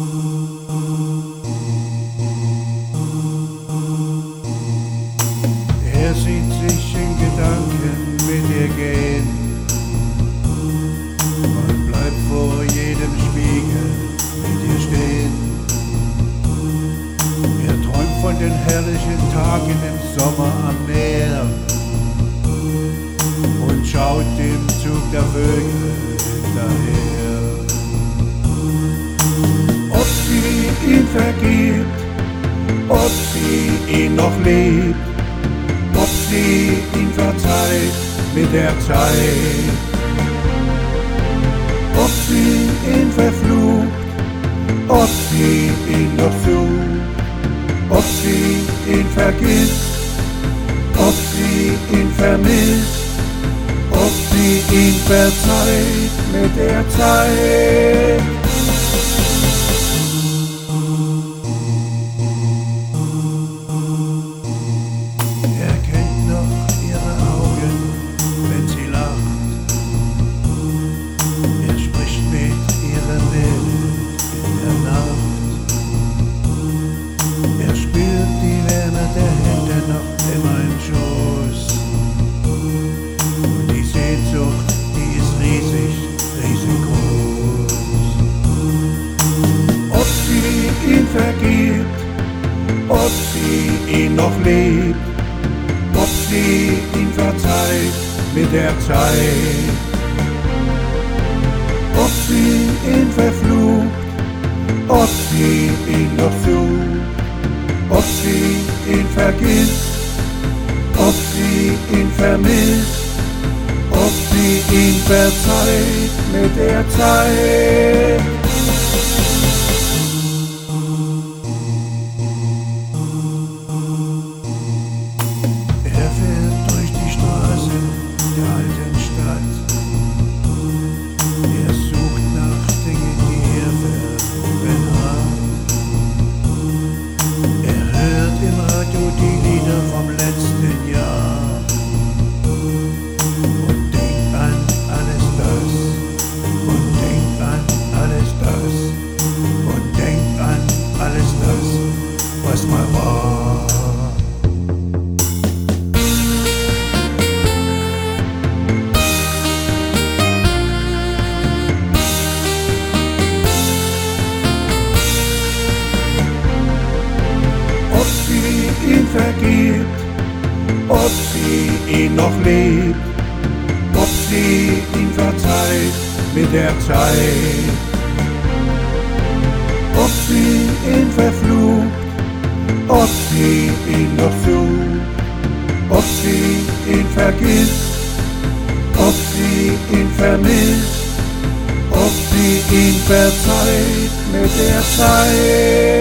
Er sieht sich in Gedanken mit ihr gehen und bleibt vor jedem Spiegel mit ihr stehen. Er träumt von den herrlichen Tagen im Sommer am Meer und schaut dem Zug der Vögel hinterher. Ob sie ihn vergibt, ob sie ihn noch liebt, ob sie ihn verzeiht mit der Zeit, ob sie ihn verflucht, ob sie ihn noch sucht, ob sie ihn vergisst, ob sie ihn vermisst, ob sie ihn verzeiht mit der Zeit. Vergibt, ob sie ihn noch liebt, ob sie ihn verzeiht mit der Zeit, ob sie ihn verflucht, ob sie ihn noch sucht, ob sie ihn vergisst, ob sie ihn vermisst, ob sie ihn verzeiht mit der Zeit. Was mal war. Ob sie ihn vergibt, ob sie ihn noch liebt, ob sie ihn verzeiht mit der Zeit, ob sie ihn verflucht, ob sie ihn noch sucht, ob sie ihn vergisst, ob sie ihn vermisst, ob sie ihn verzeiht mit der Zeit.